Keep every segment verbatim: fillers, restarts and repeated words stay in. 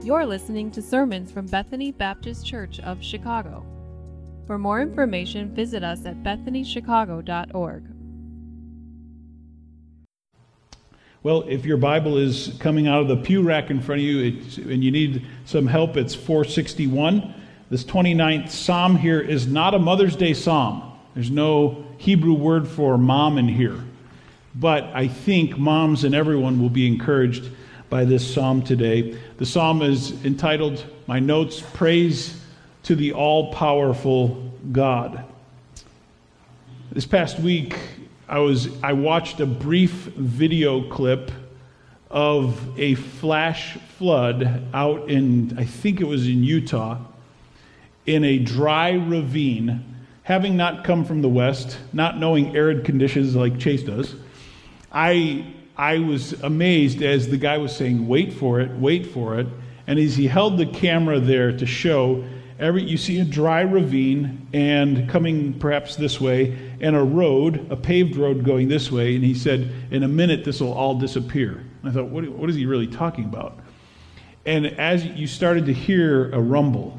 You're listening to sermons from Bethany Baptist Church of Chicago. For more information, visit us at bethany chicago dot org. Well, if your Bible is coming out of the pew rack in front of you it's, and you need some help, it's four sixty-one. This twenty-ninth Psalm here is not a Mother's Day Psalm. There's no Hebrew word for mom in here. But I think moms and everyone will be encouraged by this psalm today. The psalm is entitled, my notes, Praise to the All-Powerful God. This past week, I was I watched a brief video clip of a flash flood out in, I think it was in Utah, in a dry ravine, having not come from the west, not knowing arid conditions like Chase does. I I was amazed as the guy was saying, wait for it, wait for it. And as he held the camera there to show, every you see a dry ravine and coming perhaps this way, and a road, a paved road going this way. And he said, in a minute, this will all disappear. And I thought, what, what is he really talking about? And as you started to hear a rumble,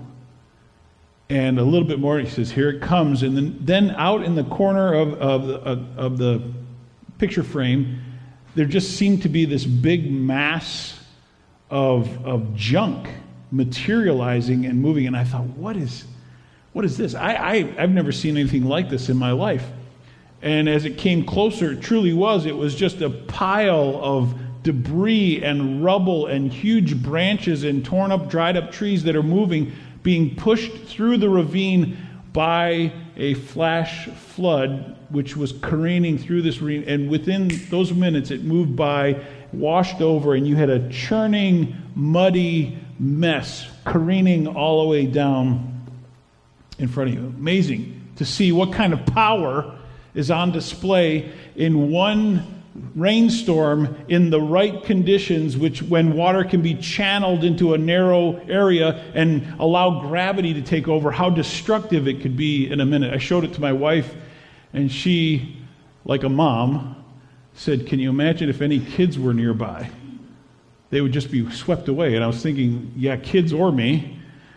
and a little bit more, he says, here it comes. And then, then out in the corner of, of, of, of the picture frame, there just seemed to be this big mass of of junk materializing and moving, and I thought, what is what is this? I, I I've never seen anything like this in my life. And as it came closer, it truly was. It was just a pile of debris and rubble and huge branches and torn up, dried up trees that are moving, being pushed through the ravine by a flash flood, which was careening through this ravine, and within those minutes it moved by, washed over, and you had a churning, muddy mess careening all the way down in front of you. Amazing to see what kind of power is on display in one rainstorm in the right conditions, which when water can be channeled into a narrow area and allow gravity to take over, how destructive it could be in a minute. I showed it to my wife, and she, like a mom, said, can you imagine if any kids were nearby? They would just be swept away. And I was thinking, yeah, kids or me.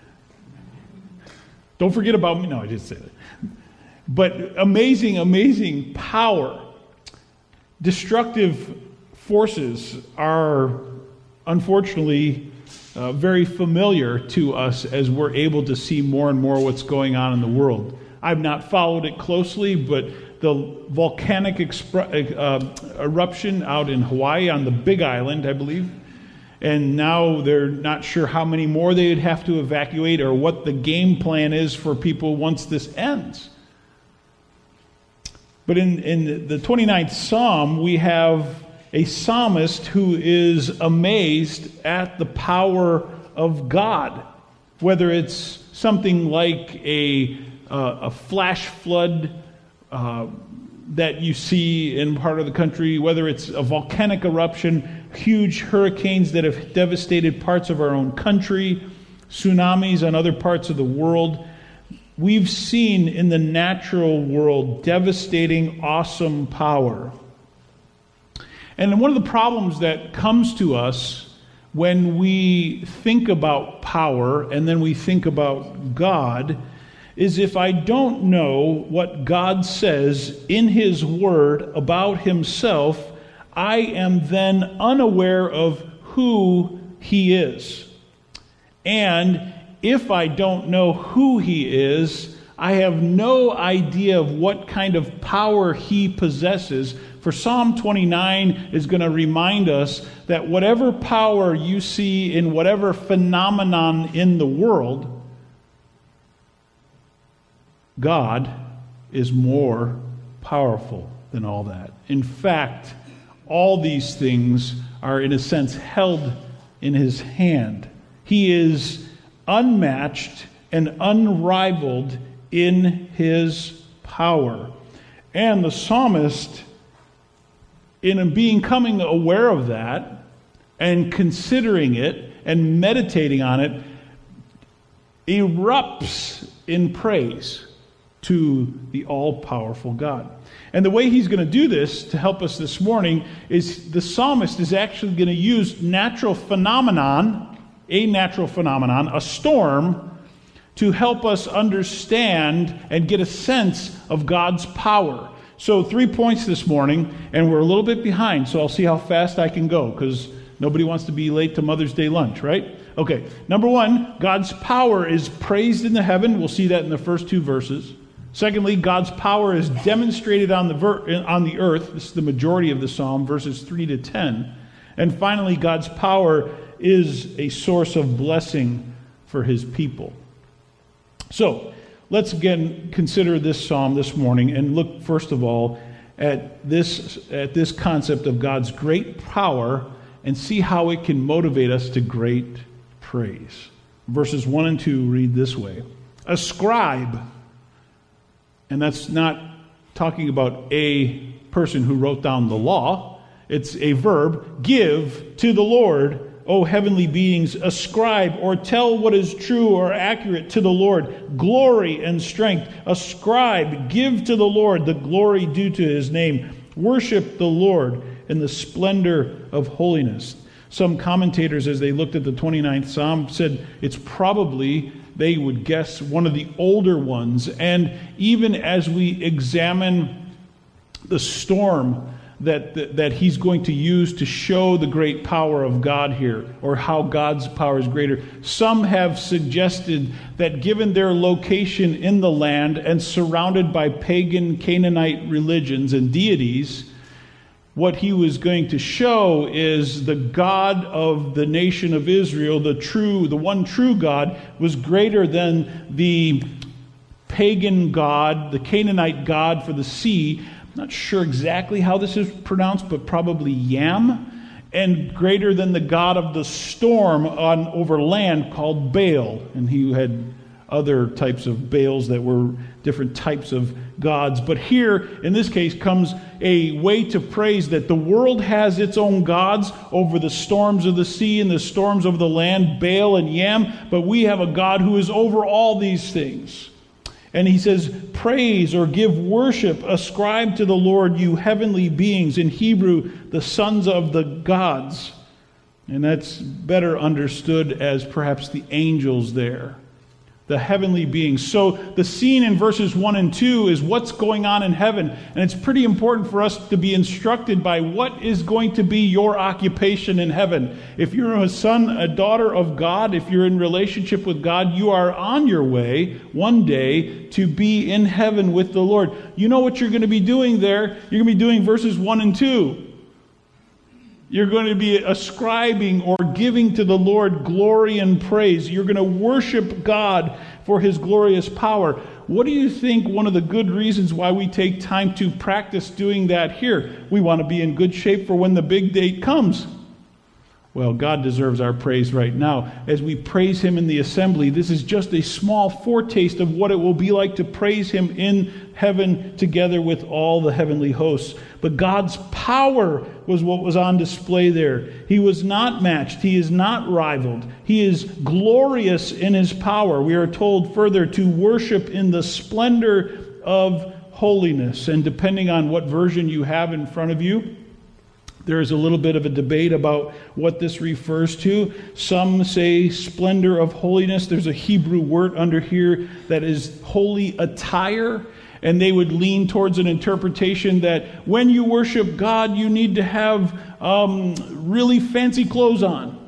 Don't forget about me. No, I didn't say that. But amazing, amazing power. Destructive forces are, unfortunately, uh, very familiar to us as we're able to see more and more what's going on in the world. I've not followed it closely, but the volcanic expr- uh, eruption out in Hawaii on the Big Island, I believe, and now they're not sure how many more they'd have to evacuate or what the game plan is for people once this ends. But in, in the twenty-ninth Psalm, we have a psalmist who is amazed at the power of God. Whether it's something like a, uh, a flash flood uh, that you see in part of the country, whether it's a volcanic eruption, huge hurricanes that have devastated parts of our own country, tsunamis on other parts of the world. We've seen in the natural world devastating, awesome power. And one of the problems that comes to us when we think about power and then we think about God is if I don't know what God says in His Word about Himself, I am then unaware of who He is. And if I don't know who He is, I have no idea of what kind of power He possesses. For Psalm twenty-nine is going to remind us that whatever power you see in whatever phenomenon in the world, God is more powerful than all that. In fact, all these things are, in a sense, held in His hand. He is unmatched and unrivaled in His power. And the psalmist, in being coming aware of that and considering it and meditating on it, erupts in praise to the all-powerful God. And the way he's going to do this to help us this morning is the psalmist is actually going to use natural phenomenon a natural phenomenon, a storm, to help us understand and get a sense of God's power. So three points this morning, and we're a little bit behind, so I'll see how fast I can go, because nobody wants to be late to Mother's Day lunch, right? Okay, number one, God's power is praised in the heaven. We'll see that in the first two verses. Secondly, God's power is demonstrated on the ver- on the earth. This is the majority of the psalm, verses three to ten. And finally, God's power is a source of blessing for his people. So, let's again consider this psalm this morning and look first of all at this at this concept of God's great power and see how it can motivate us to great praise. Verses one and two read this way. Ascribe, and that's not talking about a person who wrote down the law. It's a verb. Give to the Lord, O heavenly beings. Ascribe or tell what is true or accurate to the Lord. Glory and strength. Ascribe, give to the Lord the glory due to his name. Worship the Lord in the splendor of holiness. Some commentators, as they looked at the twenty-ninth Psalm, said it's probably, they would guess, one of the older ones. And even as we examine the storm that, that, that he's going to use to show the great power of God here, or how God's power is greater, some have suggested that given their location in the land and surrounded by pagan Canaanite religions and deities, what he was going to show is the God of the nation of Israel, the true, the one true God, was greater than the pagan god, the Canaanite god for the sea. I'm not sure exactly how this is pronounced, but probably Yam, and greater than the god of the storm on over land called Baal. And he had other types of Baals that were different types of gods. But here, in this case, comes a way to praise that the world has its own gods over the storms of the sea and the storms of the land, Baal and Yam, but we have a God who is over all these things. And he says, praise or give worship, ascribe to the Lord, you heavenly beings. In Hebrew, the sons of the gods. And that's better understood as perhaps the angels there. The heavenly beings. So the scene in verses one and two is what's going on in heaven. And it's pretty important for us to be instructed by what is going to be your occupation in heaven. If you're a son, a daughter of God, if you're in relationship with God, you are on your way one day to be in heaven with the Lord. You know what you're going to be doing there? You're going to be doing verses one and two. You're going to be ascribing or giving to the Lord glory and praise. You're going to worship God for his glorious power. What do you think one of the good reasons why we take time to practice doing that here? We want to be in good shape for when the big date comes. Well, God deserves our praise right now. As we praise him in the assembly, this is just a small foretaste of what it will be like to praise him in heaven together with all the heavenly hosts. But God's power was what was on display there. He was not matched. He is not rivaled. He is glorious in his power. We are told further to worship in the splendor of holiness. And depending on what version you have in front of you, there is a little bit of a debate about what this refers to. Some say splendor of holiness. There's a Hebrew word under here that is holy attire. And they would lean towards an interpretation that when you worship God, you need to have um, really fancy clothes on.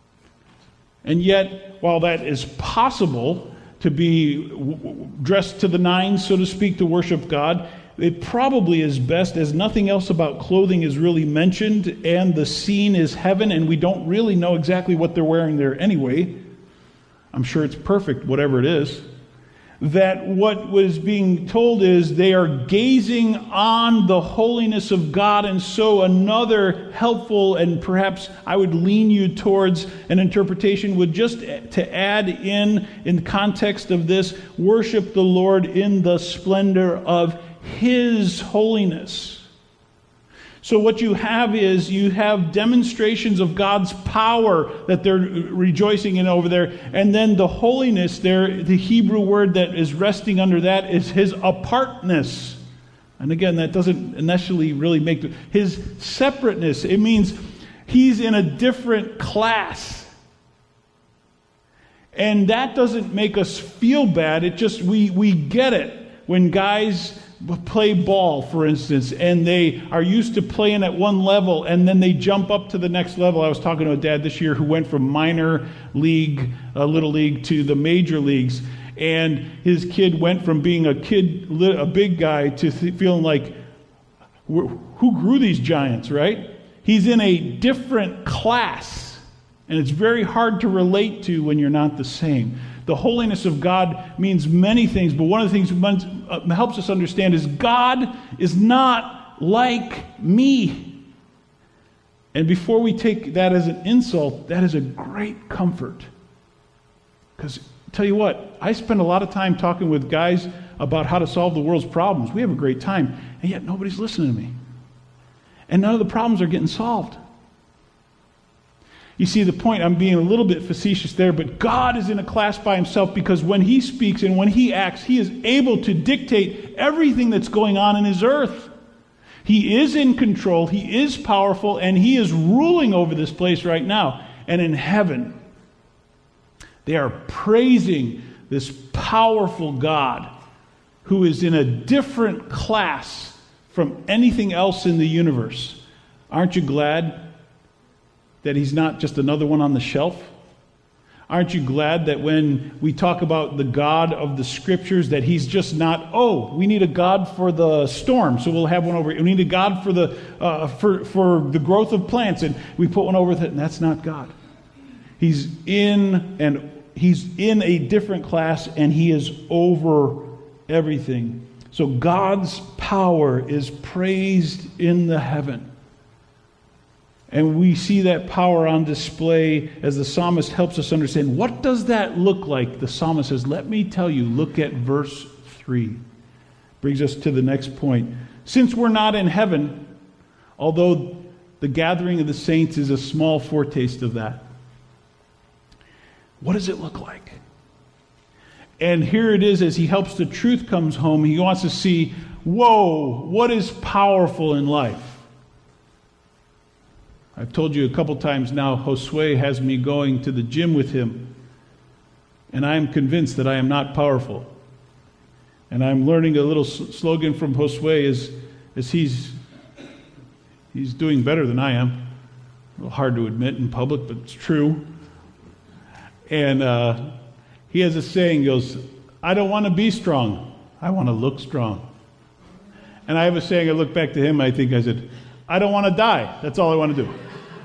And yet, while that is possible to be dressed to the nines, so to speak, to worship God, it probably is best, as nothing else about clothing is really mentioned, and the scene is heaven, and we don't really know exactly what they're wearing there anyway. I'm sure it's perfect, whatever it is. That what was being told is they are gazing on the holiness of God, and so another helpful, and perhaps I would lean you towards an interpretation, would just to add in, in context of this, worship the Lord in the splendor of his holiness. So what you have is you have demonstrations of God's power that they're rejoicing in over there. And then the holiness there, the Hebrew word that is resting under that is his apartness. And again, that doesn't initially really make the, his separateness. It means he's in a different class. And that doesn't make us feel bad. It just, we, we get it. When guys play ball, for instance, and they are used to playing at one level, and then they jump up to the next level. I was talking to a dad this year who went from minor league, uh, little league, to the major leagues. And his kid went from being a kid, a big guy, to th- feeling like, who grew these giants, right? He's in a different class, and it's very hard to relate to when you're not the same. The holiness of God means many things, but one of the things that helps us understand is God is not like me. And before we take that as an insult, that is a great comfort. Because, tell you what, I spend a lot of time talking with guys about how to solve the world's problems. We have a great time, and yet nobody's listening to me. And none of the problems are getting solved. You see the point, I'm being a little bit facetious there, but God is in a class by himself because when he speaks and when he acts, he is able to dictate everything that's going on in his earth. He is in control, he is powerful, and he is ruling over this place right now. And in heaven, they are praising this powerful God who is in a different class from anything else in the universe. Aren't you glad that he's not just another one on the shelf? Aren't you glad that when we talk about the God of the Scriptures, that he's just not, oh, we need a God for the storm, so we'll have one over here. We need a God for the uh, for for the growth of plants, and we put one over there, and that's not God. He's in and he's in a different class, and he is over everything. So God's power is praised in the heaven. And we see that power on display as the psalmist helps us understand. What does that look like? The psalmist says, let me tell you, look at verse three. Brings us to the next point. Since we're not in heaven, although the gathering of the saints is a small foretaste of that, what does it look like? And here it is, as he helps the truth comes home, he wants to see, whoa, what is powerful in life? I've told you a couple times now, Josue has me going to the gym with him, and I am convinced that I am not powerful. And I'm learning a little slogan from Josue as, as he's, he's doing better than I am. A little hard to admit in public, but it's true. And uh, he has a saying, he goes, I don't want to be strong, I want to look strong. And I have a saying, I look back to him, I think I said, I don't want to die, that's all I want to do.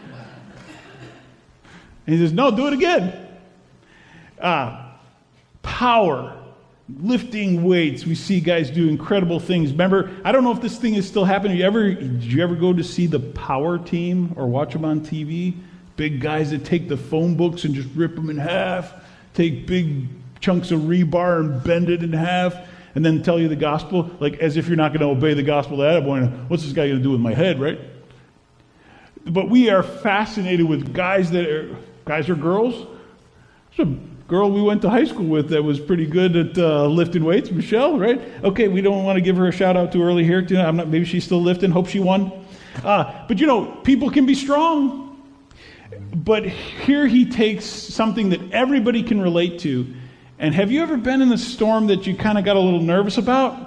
And he says, no, do it again. Uh, power, lifting weights. We see guys do incredible things. Remember, I don't know if this thing is still happening. You ever, did you ever go to see the Power Team or watch them on T V? Big guys that take the phone books and just rip them in half, take big chunks of rebar and bend it in half, and then tell you the gospel, like as if you're not going to obey the gospel to that point. What's this guy going to do with my head, right? But we are fascinated with guys that are, guys or girls. There's a girl we went to high school with that was pretty good at uh, lifting weights, Michelle, right? Okay, we don't want to give her a shout out too early here. I'm not, maybe she's still lifting. Hope she won. Uh, but you know, people can be strong. But here he takes something that everybody can relate to. And have you ever been in a storm that you kind of got a little nervous about?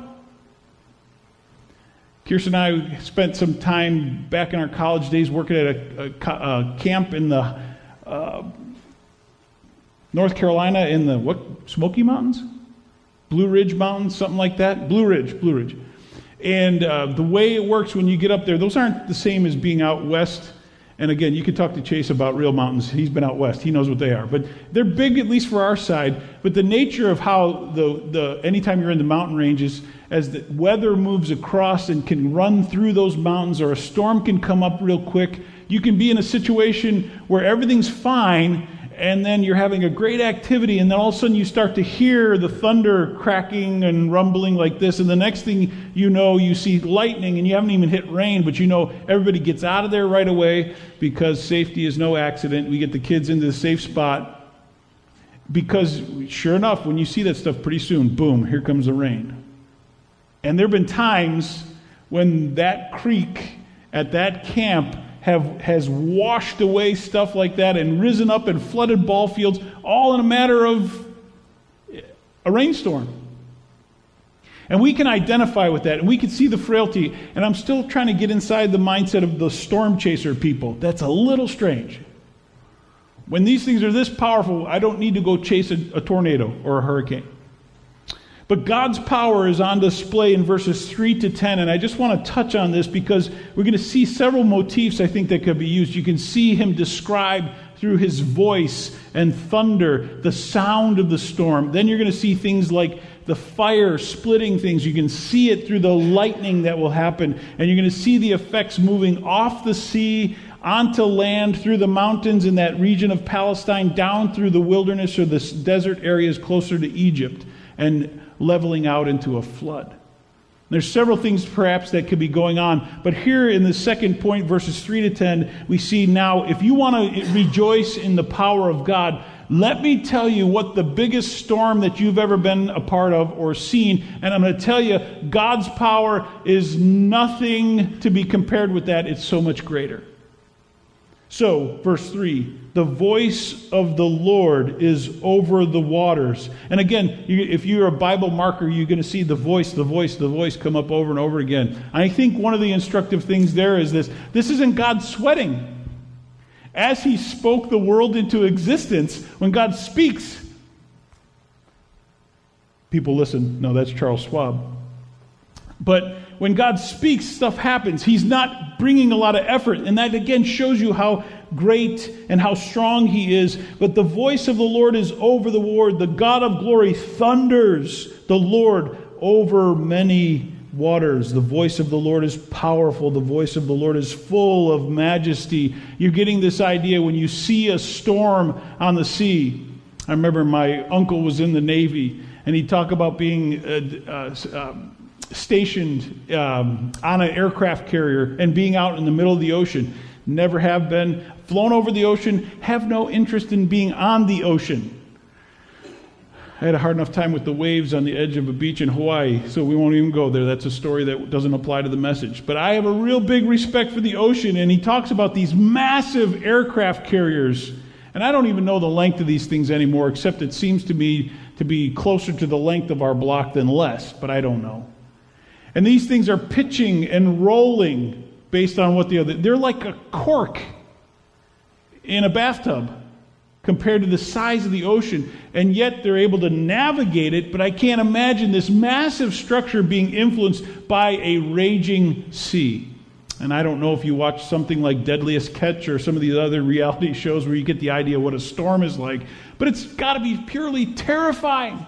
Kirsten and I spent some time back in our college days working at a, a, a camp in the uh, North Carolina in the what Smoky Mountains, Blue Ridge Mountains, something like that. Blue Ridge, Blue Ridge. And uh, the way it works when you get up there, those aren't the same as being out west. And again, you could talk to Chase about real mountains. He's been out west. He knows what they are. But they're big, at least for our side. But the nature of how the, the anytime you're in the mountain ranges, as the weather moves across and can run through those mountains, or a storm can come up real quick, you can be in a situation where everything's fine, and then you're having a great activity, and then all of a sudden you start to hear the thunder cracking and rumbling like this, and the next thing you know, you see lightning, and you haven't even hit rain, but you know everybody gets out of there right away because safety is no accident. We get the kids into the safe spot because, sure enough, when you see that stuff, pretty soon, boom, here comes the rain. And there have been times when that creek at that camp have has washed away stuff like that and risen up and flooded ball fields, all in a matter of a rainstorm. And we can identify with that, and we can see the frailty, and I'm still trying to get inside the mindset of the storm chaser people. That's a little strange. When these things are this powerful, I don't need to go chase a, a tornado or a hurricane. But God's power is on display in verses three to ten, and I just want to touch on this because we're going to see several motifs, I think, that could be used. You can see him describe through his voice and thunder the sound of the storm. Then you're going to see things like the fire splitting things. You can see it through the lightning that will happen, and you're going to see the effects moving off the sea onto land, through the mountains in that region of Palestine, down through the wilderness or the desert areas closer to Egypt, and leveling out into a flood. There's several things perhaps that could be going on, but here in the second point, verses three to ten, we see now, if you want to rejoice in the power of God, let me tell you what the biggest storm that you've ever been a part of or seen, and I'm going to tell you, God's power is nothing to be compared with that. It's so much greater. So, verse three, the voice of the Lord is over the waters. And again, you, if you're a Bible marker, you're going to see the voice, the voice, the voice come up over and over again. I think one of the instructive things there is this. This isn't God sweating. As he spoke the world into existence, when God speaks, people listen. No, that's Charles Schwab. But when God speaks, stuff happens. He's not bringing a lot of effort. And that again shows you how great and how strong he is. But the voice of the Lord is over the word. The God of glory thunders the Lord over many waters. The voice of the Lord is powerful. The voice of the Lord is full of majesty. You're getting this idea when you see a storm on the sea. I remember my uncle was in the Navy, and he'd talk about being uh, uh, um, stationed um, on an aircraft carrier and being out in the middle of the ocean. Never have been. Flown over the ocean. Have no interest in being on the ocean. I had a hard enough time with the waves on the edge of a beach in Hawaii, so we won't even go there. That's a story that doesn't apply to the message. But I have a real big respect for the ocean, and he talks about these massive aircraft carriers. And I don't even know the length of these things anymore, except it seems to me to be closer to the length of our block than less, but I don't know. And these things are pitching and rolling based on what the other... They're like a cork in a bathtub compared to the size of the ocean, and yet they're able to navigate it, but I can't imagine this massive structure being influenced by a raging sea. And I don't know if you watch something like Deadliest Catch or some of these other reality shows where you get the idea of what a storm is like, but it's got to be purely terrifying.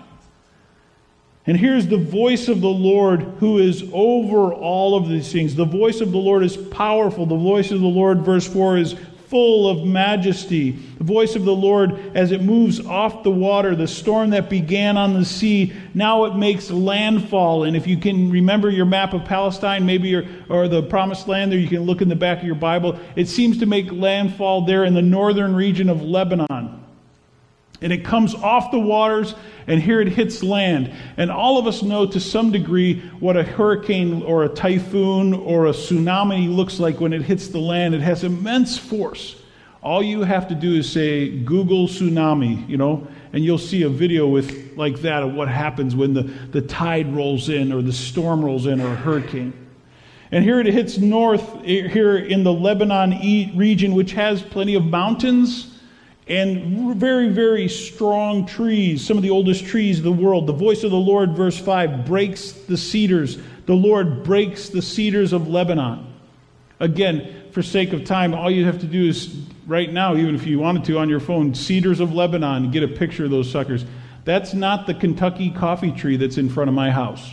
And here's the voice of the Lord who is over all of these things. The voice of the Lord is powerful. The voice of the Lord, verse four, is full of majesty. The voice of the Lord as it moves off the water, the storm that began on the sea, now it makes landfall. And if you can remember your map of Palestine, maybe your, or the Promised Land there, you can look in the back of your Bible. It seems to make landfall there in the northern region of Lebanon. And it comes off the waters, and here it hits land. And all of us know to some degree what a hurricane or a typhoon or a tsunami looks like when it hits the land. It has immense force. All you have to do is say, Google tsunami, you know, and you'll see a video with like that of what happens when the, the tide rolls in or the storm rolls in or a hurricane. And here it hits north, here in the Lebanon region, which has plenty of mountains and very, very strong trees, some of the oldest trees of the world. The voice of the Lord, verse five, breaks the cedars. The Lord breaks the cedars of Lebanon. Again, for sake of time, all you have to do is, right now, even if you wanted to, on your phone, Cedars of Lebanon, and get a picture of those suckers. That's not the Kentucky coffee tree that's in front of my house.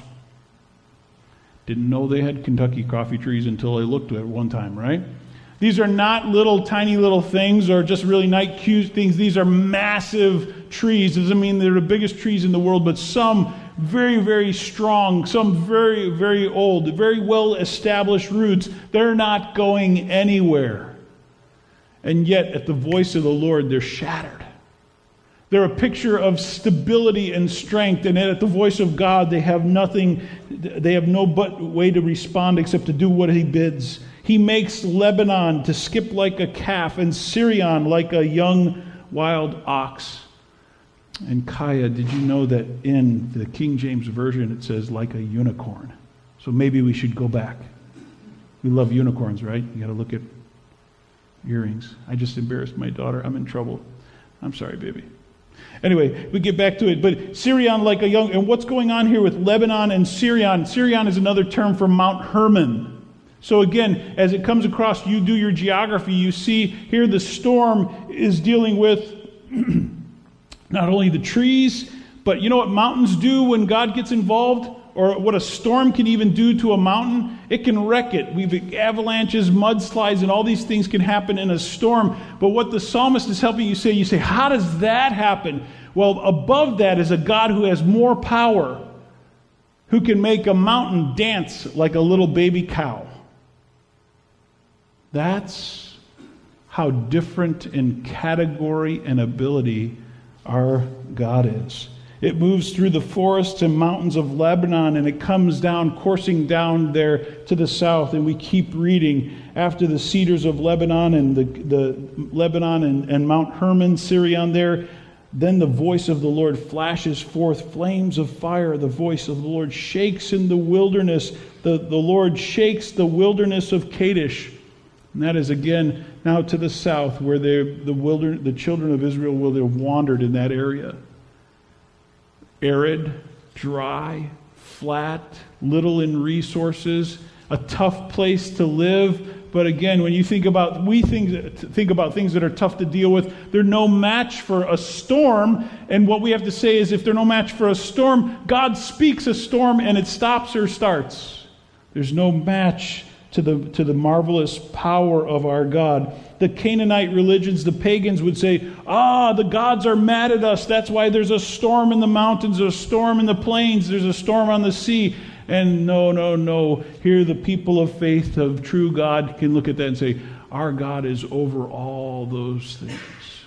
Didn't know they had Kentucky coffee trees until I looked at it one time, right? These are not little, tiny little things or just really nice, cute things. These are massive trees. Doesn't mean they're the biggest trees in the world, but some very, very strong, some very, very old, very well-established roots. They're not going anywhere. And yet, at the voice of the Lord, they're shattered. They're a picture of stability and strength, and at the voice of God, they have nothing, they have no but way to respond except to do what he bids. He makes Lebanon to skip like a calf, and Sirion like a young wild ox. And Kaya, did you know that in the King James Version it says like a unicorn? So maybe we should go back. We love unicorns, right? You got to look at earrings. I just embarrassed my daughter. I'm in trouble. I'm sorry, baby. Anyway, we get back to it. But Sirion like a young... And what's going on here with Lebanon and Sirion? Sirion is another term for Mount Hermon. So again, as it comes across, you do your geography, you see here the storm is dealing with not only the trees, but you know what mountains do when God gets involved? Or what a storm can even do to a mountain? It can wreck it. We've avalanches, mudslides, and all these things can happen in a storm. But what the psalmist is helping you say, you say, how does that happen? Well, above that is a God who has more power, who can make a mountain dance like a little baby cow. That's how different in category and ability our God is. It moves through the forests and mountains of Lebanon, and it comes down, coursing down there to the south. And we keep reading. After the cedars of Lebanon and the, the Lebanon and, and Mount Hermon, Sirion there, then the voice of the Lord flashes forth flames of fire. The voice of the Lord shakes in the wilderness. The, the Lord shakes the wilderness of Kadesh. And that is again now to the south, where the wilder, the children of Israel will have wandered in that area. Arid, dry, flat, little in resources, a tough place to live. But again, when you think about, we think, think about things that are tough to deal with, they're no match for a storm. And what we have to say is, if they're no match for a storm, God speaks a storm and it stops or starts. There's no match to the, to the marvelous power of our God. The Canaanite religions, the pagans would say, ah, the gods are mad at us. That's why there's a storm in the mountains, a storm in the plains, there's a storm on the sea. And no, no, no. Here the people of faith, of true God, can look at that and say, our God is over all those things.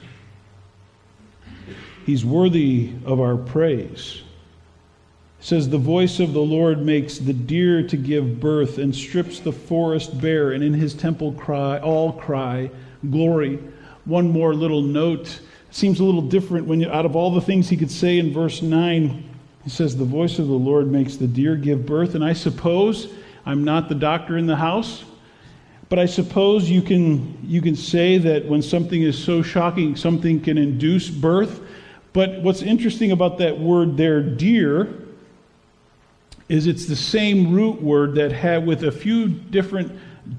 He's worthy of our praise. It says, the voice of the Lord makes the deer to give birth and strips the forest bare, and in his temple cry, all cry, glory. One more little note. It seems a little different when you, out of all the things he could say in verse nine, he says, the voice of the Lord makes the deer give birth. And I suppose, I'm not the doctor in the house, but I suppose you can, you can say that when something is so shocking, something can induce birth. But what's interesting about that word there, deer, is it's the same root word that had, with a few different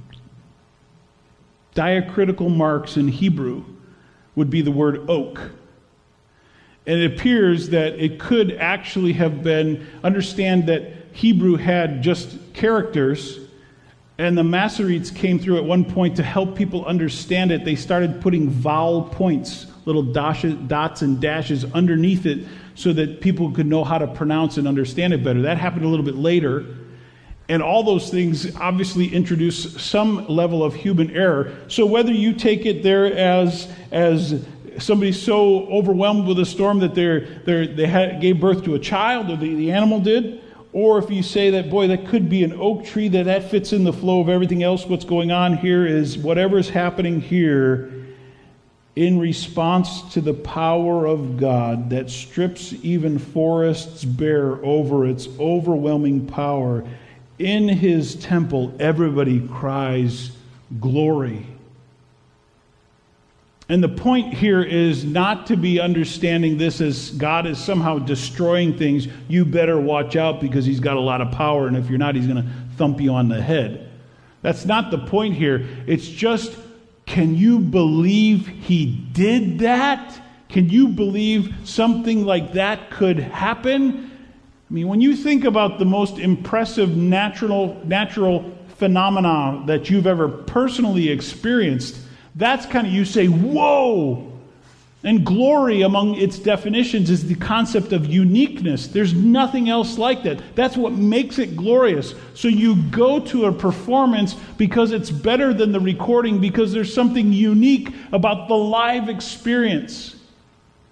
diacritical marks in Hebrew, would be the word oak. And it appears that it could actually have been, understand that Hebrew had just characters, and the Masoretes came through at one point to help people understand it. They started putting vowel points, little dots and dashes underneath it, so that people could know how to pronounce and understand it better. That happened a little bit later. And all those things obviously introduce some level of human error. So whether you take it there as, as somebody so overwhelmed with a storm that they're, they're, they had, gave birth to a child, or the, the animal did, or if you say that, boy, that could be an oak tree, that that fits in the flow of everything else, what's going on here is whatever's happening here in response to the power of God that strips even forests bare over its overwhelming power. In his temple, everybody cries, glory. And the point here is not to be understanding this as God is somehow destroying things. You better watch out because he's got a lot of power, and if you're not, he's going to thump you on the head. That's not the point here. It's just, can you believe he did that? Can you believe something like that could happen? I mean, when you think about the most impressive natural natural phenomena that you've ever personally experienced, that's kind of, you say, whoa! And glory, among its definitions, is the concept of uniqueness. There's nothing else like that. That's what makes it glorious. So you go to a performance because it's better than the recording, because there's something unique about the live experience.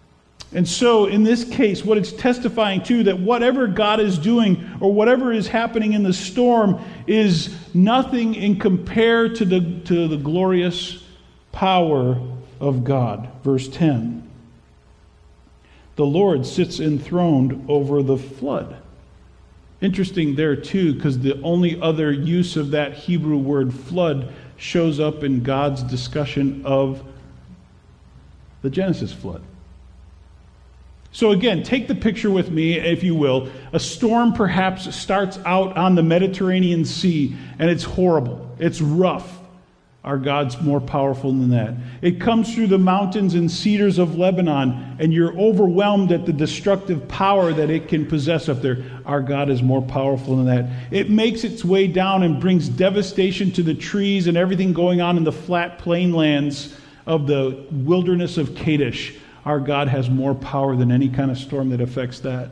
And so, in this case, what it's testifying to, that whatever God is doing or whatever is happening in the storm is nothing in compare to the, to the glorious power of God. Verse ten. The Lord sits enthroned over the flood. Interesting there, too, because the only other use of that Hebrew word flood shows up in God's discussion of the Genesis flood. So again, take the picture with me, if you will. A storm perhaps starts out on the Mediterranean Sea, and it's horrible. It's rough. Our God's more powerful than that. It comes through the mountains and cedars of Lebanon, and you're overwhelmed at the destructive power that it can possess up there. Our God is more powerful than that. It makes its way down and brings devastation to the trees and everything going on in the flat plain lands of the wilderness of Kadesh. Our God has more power than any kind of storm that affects that.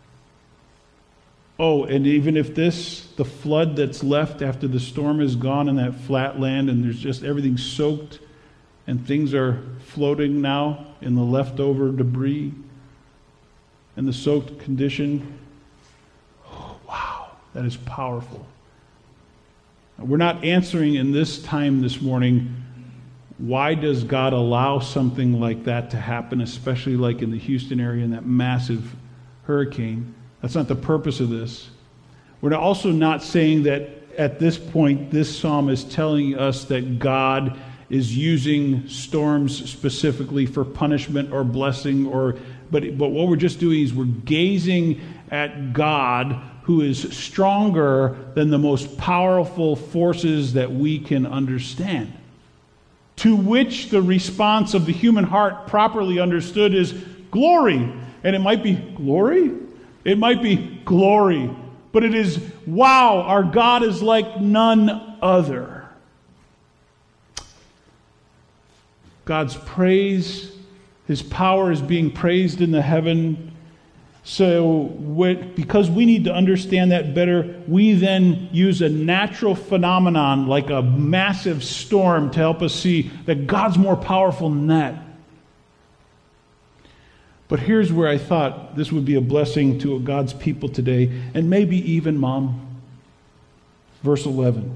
Oh, and even if this, the flood that's left after the storm is gone in that flat land and there's just everything soaked and things are floating now in the leftover debris and the soaked condition, oh, wow, that is powerful. We're not answering in this time this morning, why does God allow something like that to happen, especially like in the Houston area in that massive hurricane? That's not the purpose of this. We're also not saying that at this point this psalm is telling us that God is using storms specifically for punishment or blessing, or but but what we're just doing is we're gazing at God, who is stronger than the most powerful forces that we can understand. To which the response of the human heart, properly understood, is glory. And it might be glory? It might be glory. But it is, wow, our God is like none other. God's praise, His power is being praised in the heaven. So because we need to understand that better, we then use a natural phenomenon like a massive storm to help us see that God's more powerful than that. But here's where I thought this would be a blessing to God's people today, and maybe even Mom. Verse eleven.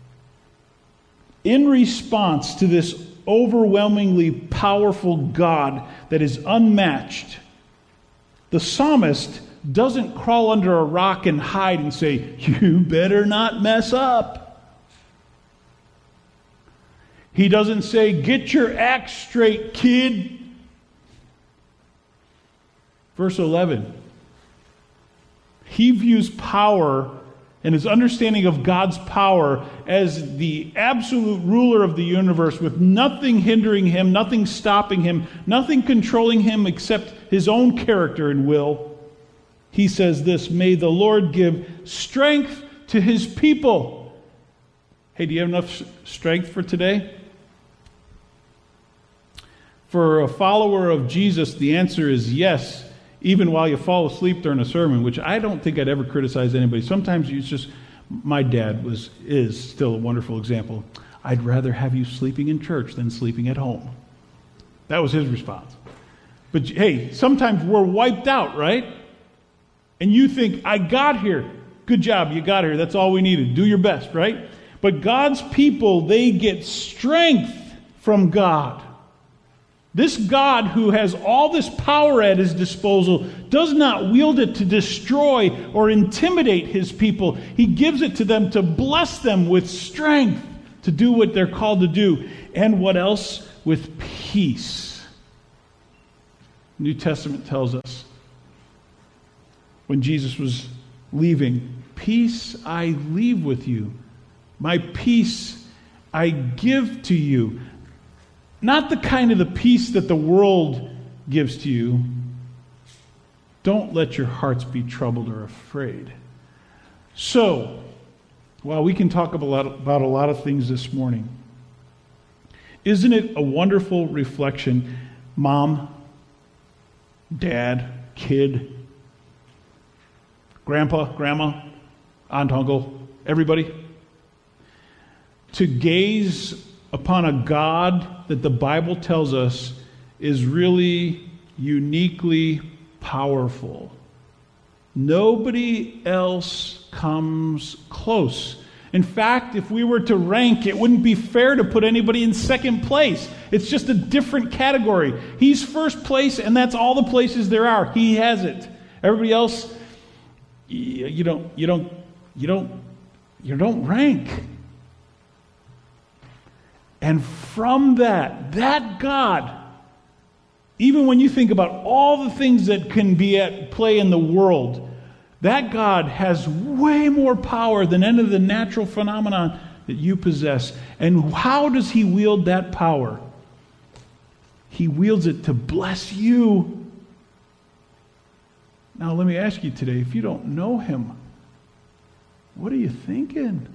In response to this overwhelmingly powerful God that is unmatched, the psalmist doesn't crawl under a rock and hide and say, "You better not mess up." He doesn't say, "Get your act straight, kid." Verse eleven. He views power and his understanding of God's power as the absolute ruler of the universe, with nothing hindering him, nothing stopping him, nothing controlling him except his own character and will. He says this, "May the Lord give strength to his people." Hey, do you have enough strength for today? For a follower of Jesus, the answer is yes, even while you fall asleep during a sermon, which I don't think I'd ever criticize anybody. Sometimes it's just, my dad was is still a wonderful example. "I'd rather have you sleeping in church than sleeping at home." That was his response. But hey, sometimes we're wiped out, right? And you think, "I got here." Good job, you got here. That's all we needed. Do your best, right? But God's people, they get strength from God. This God who has all this power at his disposal does not wield it to destroy or intimidate his people. He gives it to them to bless them with strength to do what they're called to do. And what else? With peace. The New Testament tells us when Jesus was leaving, "Peace I leave with you. My peace I give to you." Not the kind of the peace that the world gives to you. Don't let your hearts be troubled or afraid. So, while we can talk about, about a lot of things this morning, isn't it a wonderful reflection, mom, dad, kid, grandpa, grandma, aunt, uncle, everybody, to gaze upon a God that the Bible tells us is really uniquely powerful. Nobody else comes close. In fact, if we were to rank, it wouldn't be fair to put anybody in second place. It's just a different category. He's first place, and that's all the places there are. He has it. Everybody else, you don't, you don't, you don't, you don't rank. And from that, that God, even when you think about all the things that can be at play in the world, that God has way more power than any of the natural phenomenon that you possess. And how does he wield that power? He wields it to bless you. Now let me ask you today, if you don't know him, what are you thinking?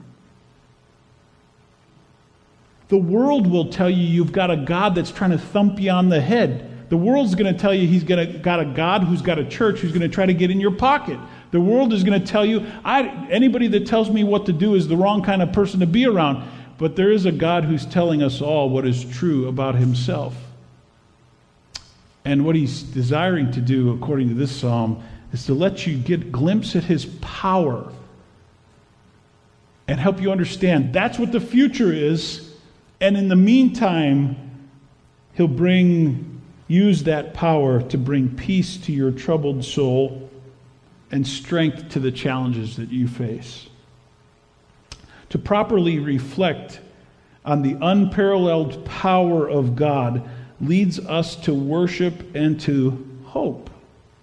The world will tell you you've got a God that's trying to thump you on the head. The world's going to tell you he's gonna, got a God who's got a church who's going to try to get in your pocket. The world is going to tell you, I, anybody that tells me what to do is the wrong kind of person to be around. But there is a God who's telling us all what is true about himself. And what he's desiring to do, according to this psalm, is to let you get a glimpse at his power and help you understand that's what the future is. And in the meantime, he'll bring, use that power to bring peace to your troubled soul and strength to the challenges that you face. To properly reflect on the unparalleled power of God leads us to worship and to hope.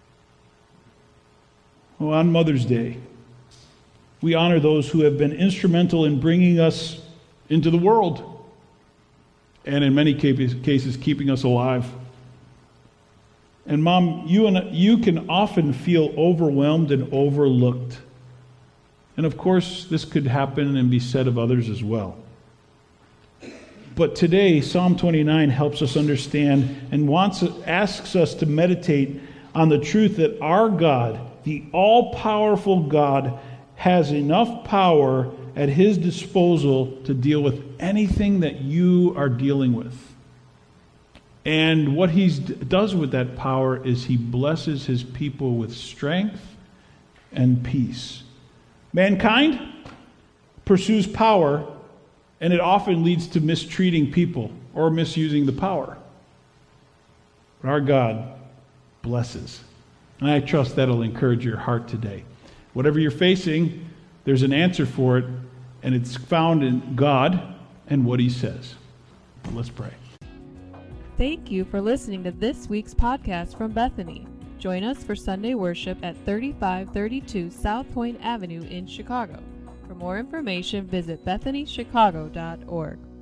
Well, on Mother's Day, we honor those who have been instrumental in bringing us into the world, and in many cases, keeping us alive. And Mom, you and you can often feel overwhelmed and overlooked. And of course, this could happen and be said of others as well. But today, Psalm twenty-nine helps us understand and wants asks us to meditate on the truth that our God, the all-powerful God, has enough power at his disposal to deal with anything that you are dealing with. And what he does with that power is he blesses his people with strength and peace. Mankind pursues power, and it often leads to mistreating people or misusing the power. But our God blesses. And I trust that'll encourage your heart today. Whatever you're facing, there's an answer for it, and it's found in God and what he says. Let's pray. Thank you for listening to this week's podcast from Bethany. Join us for Sunday worship at thirty-five thirty-two South Point Avenue in Chicago. For more information, visit bethany chicago dot org.